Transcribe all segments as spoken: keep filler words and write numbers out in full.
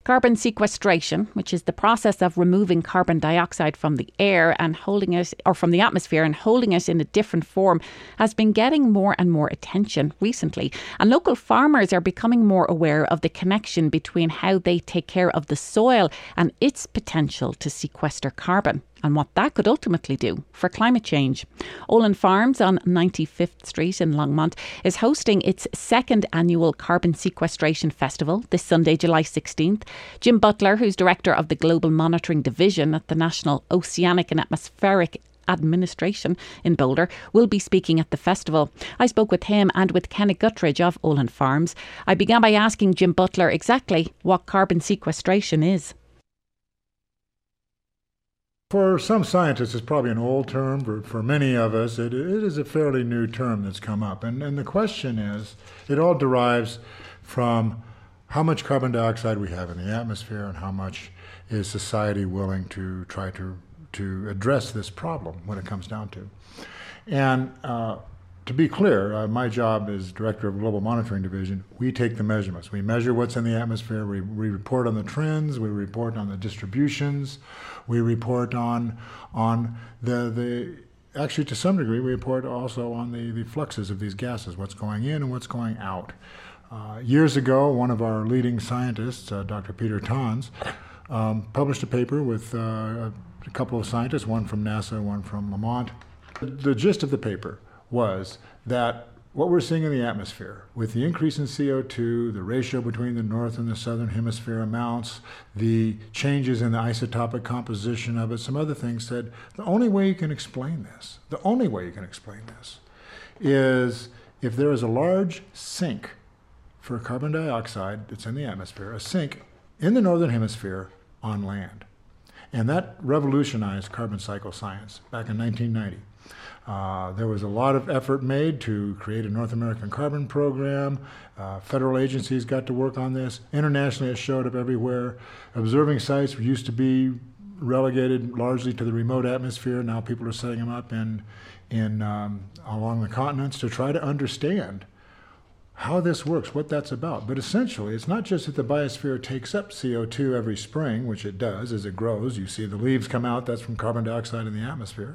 Carbon sequestration, which is the process of removing carbon dioxide from the air and holding it, or from the atmosphere and holding it in a different form, has been getting more and more attention recently. And local farmers are becoming more aware of the connection between how they take care of the soil and its potential to sequester carbon, and what that could ultimately do for climate change. Olin Farms on ninety-fifth Street in Longmont is hosting its second annual Carbon Sequestration Festival this Sunday, July sixteenth. Jim Butler, who's Director of the Global Monitoring Division at the National Oceanic and Atmospheric Administration in Boulder, will be speaking at the festival. I spoke with him and with Kenneth Guttridge of Olin Farms. I began by asking Jim Butler exactly what carbon sequestration is. For some scientists, it's probably an old term. For, for many of us, it, it is a fairly new term that's come up. And, and the question is, it all derives from how much carbon dioxide we have in the atmosphere and how much is society willing to try to, to address this problem when it comes down to. And uh, to be clear, uh, my job as Director of Global Monitoring Division, we take the measurements. We measure what's in the atmosphere, we, we report on the trends, we report on the distributions, we report on on the, the actually to some degree we report also on the, the fluxes of these gases, what's going in and what's going out. Uh, years ago, one of our leading scientists, uh, Doctor Peter Tons, um, published a paper with uh, a, a couple of scientists, one from NASA, one from Lamont. The, the gist of the paper was that what we're seeing in the atmosphere, with the increase in C O two, the ratio between the north and the southern hemisphere amounts, the changes in the isotopic composition of it, some other things, said the only way you can explain this, the only way you can explain this, is if there is a large sink for carbon dioxide that's in the atmosphere, a sink in the northern hemisphere on land. And that revolutionized carbon cycle science back in nineteen ninety. Uh, there was a lot of effort made to create a North American carbon program. Uh, federal agencies got to work on this. Internationally, it showed up everywhere. Observing sites used to be relegated largely to the remote atmosphere. Now people are setting them up in, in um, along the continents to try to understand how this works, what that's about. But essentially, it's not just that the biosphere takes up C O two every spring, which it does as it grows. You see the leaves come out, that's from carbon dioxide in the atmosphere.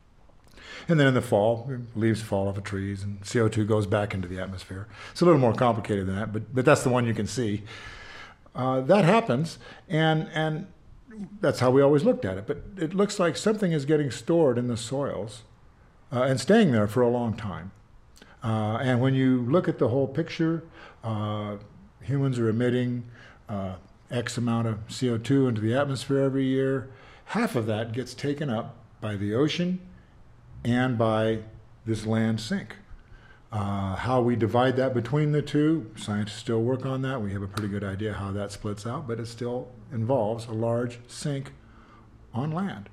And then in the fall, leaves fall off of trees and C O two goes back into the atmosphere. It's a little more complicated than that, but, but that's the one you can see. Uh, that happens, and, and that's how we always looked at it. But it looks like something is getting stored in the soils uh, and staying there for a long time. Uh, and when you look at the whole picture, uh, humans are emitting uh, X amount of C O two into the atmosphere every year. Half of that gets taken up by the ocean and by this land sink. Uh, how we divide that between the two, scientists still work on that. We have a pretty good idea how that splits out, but it still involves a large sink on land.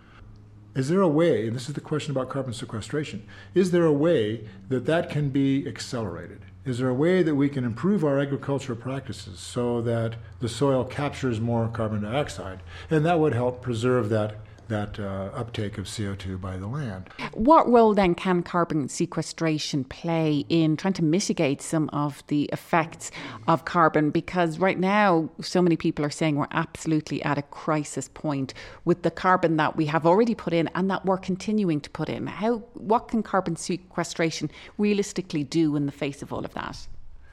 Is there a way, and this is the question about carbon sequestration, is there a way that that can be accelerated? Is there a way that we can improve our agricultural practices so that the soil captures more carbon dioxide? And that would help preserve that that uh, uptake of C O two by the land. What role then can carbon sequestration play in trying to mitigate some of the effects of carbon? Because right now, so many people are saying we're absolutely at a crisis point with the carbon that we have already put in and that we're continuing to put in. How, what can carbon sequestration realistically do in the face of all of that?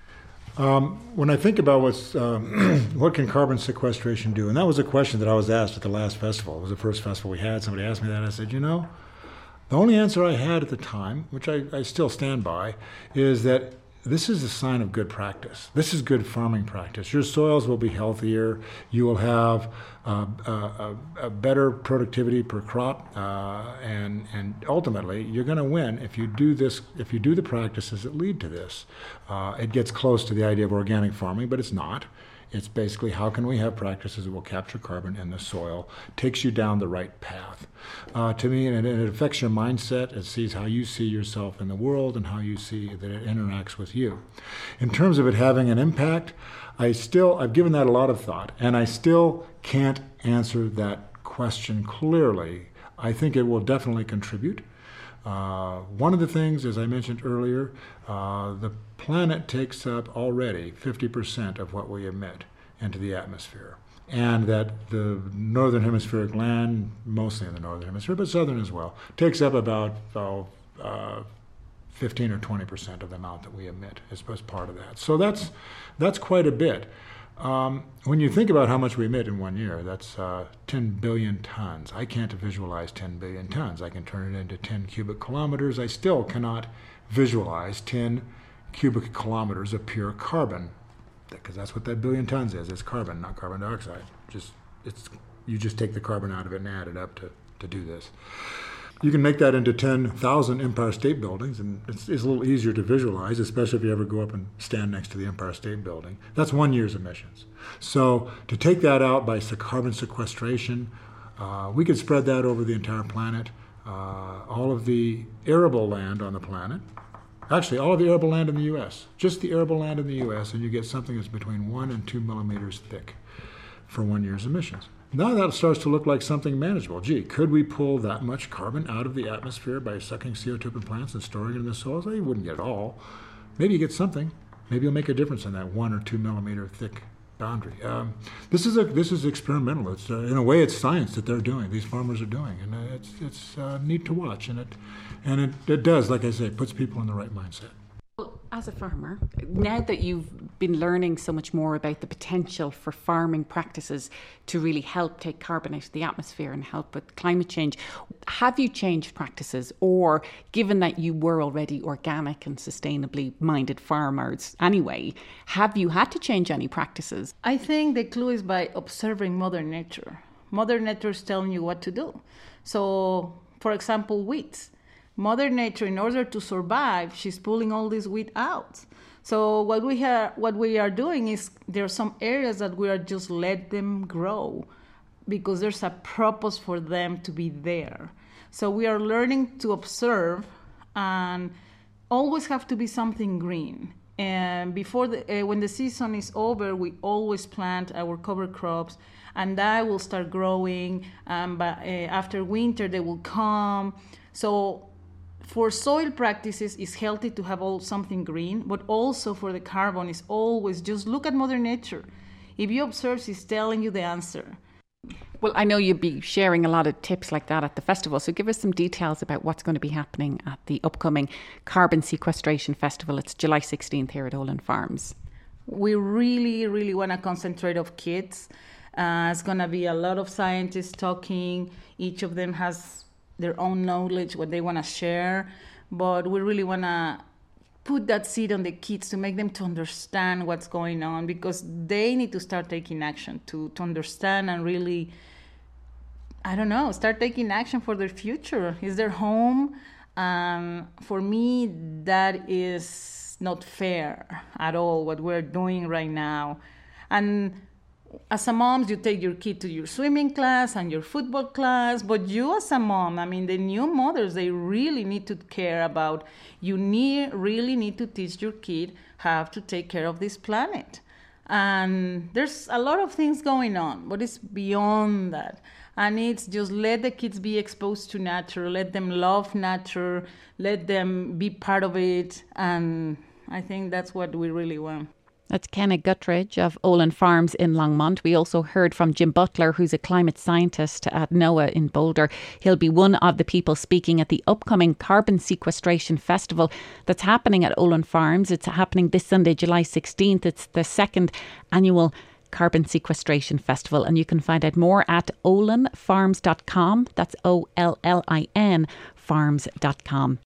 Um, when I think about what's, um, what can carbon sequestration do, and that was a question that I was asked at the last festival. It was the first festival we had. Somebody asked me that, and I said, you know, the only answer I had at the time, which I, I still stand by, is that this is a sign of good practice. This is good farming practice. Your soils will be healthier. You will have uh, a, a, a better productivity per crop, uh, and and ultimately you're going to win if you do this. If you do the practices that lead to this, uh, it gets close to the idea of organic farming, but it's not. It's basically how can we have practices that will capture carbon in the soil, takes you down the right path. Uh, to me, and it, it affects your mindset. It sees how you see yourself in the world and how you see that it interacts with you. In terms of it having an impact, I still, I've given that a lot of thought, and I still can't answer that question clearly. I think it will definitely contribute. Uh, one of the things, as I mentioned earlier, uh, the planet takes up already fifty percent of what we emit. into the atmosphere. And that the northern hemispheric land, mostly in the northern hemisphere, but southern as well, takes up about oh, uh, fifteen or twenty percent of the amount that we emit as, as part of that. So that's that's quite a bit. Um, when you think about how much we emit in one year, that's uh, ten billion tons. I can't visualize ten billion tons. I can turn it into ten cubic kilometers. I still cannot visualize ten cubic kilometers of pure carbon, because that's what that billion tons is. It's carbon, not carbon dioxide. Just it's you just take the carbon out of it and add it up to, to do this. You can make that into ten thousand Empire State Buildings, and it's, it's a little easier to visualize, especially if you ever go up and stand next to the Empire State Building. That's one year's emissions. So to take that out by carbon sequestration, uh, we could spread that over the entire planet. Uh, all of the arable land on the planet, actually all of the arable land in the U S, just the arable land in the U S, and you get something that's between one and two millimeters thick for one year's emissions. Now that starts to look like something manageable. Gee, could we pull that much carbon out of the atmosphere by sucking C O two from plants and storing it in the soils? Well, you wouldn't get it all. Maybe you get something. Maybe you'll make a difference in that one or two millimeter thick boundary. Um, this is a this is experimental. It's uh, in a way it's science that they're doing. These farmers are doing, and uh, it's it's uh, neat to watch. And it and it, it does, like I say, it puts people in the right mindset. Well, as a farmer, now that you've been learning so much more about the potential for farming practices to really help take carbon out of the atmosphere and help with climate change, have you changed practices? Or given that you were already organic and sustainably minded farmers anyway, have you had to change any practices? I think the clue is by observing Mother Nature. Mother Nature is telling you what to do. So, for example, weeds. Mother Nature, in order to survive, she's pulling all this wheat out. So what we have, what we are doing is there are some areas that we are just let them grow because there's a purpose for them to be there. So we are learning to observe and always have to be something green. And before the, uh, when the season is over, we always plant our cover crops, and that will start growing. Um, but uh, after winter, they will come. So for soil practices, it's healthy to have all something green, but also for the carbon, is always just look at Mother Nature. If you observe, she's telling you the answer. Well, I know you'll be sharing a lot of tips like that at the festival, so give us some details about what's going to be happening at the upcoming Carbon Sequestration Festival. It's July sixteenth here at Olin Farms. We really, really want to concentrate on kids. Uh, it's going to be a lot of scientists talking. Each of them has their own knowledge, what they want to share, but we really want to put that seed on the kids to make them to understand what's going on, because they need to start taking action to, to understand and really, I don't know, start taking action for their future. It's their home. Um, for me, that is not fair at all, what we're doing right now. And as a mom, you take your kid to your swimming class and your football class, but you as a mom, I mean, the new mothers, they really need to care about, you need really need to teach your kid how to take care of this planet. And there's a lot of things going on, but it's beyond that. And it's just let the kids be exposed to nature, let them love nature, let them be part of it. And I think that's what we really want. That's Kenna Guttridge of Olin Farms in Longmont. We also heard from Jim Butler, who's a climate scientist at NOAA in Boulder. He'll be one of the people speaking at the upcoming Carbon Sequestration Festival that's happening at Olin Farms. It's happening this Sunday, July sixteenth. It's the second annual Carbon Sequestration Festival, and you can find out more at olin farms dot com. That's O L L I N farms dot com.